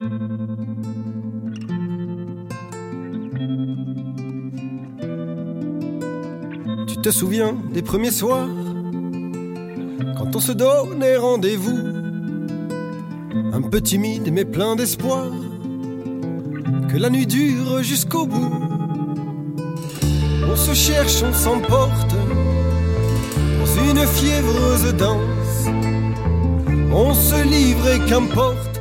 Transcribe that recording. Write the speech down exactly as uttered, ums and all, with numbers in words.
Tu te souviens des premiers soirs, quand on se donnait rendez-vous, un peu timide mais plein d'espoir, que la nuit dure jusqu'au bout. On se cherche, on s'emporte dans une fiévreuse danse, on se livre et qu'importe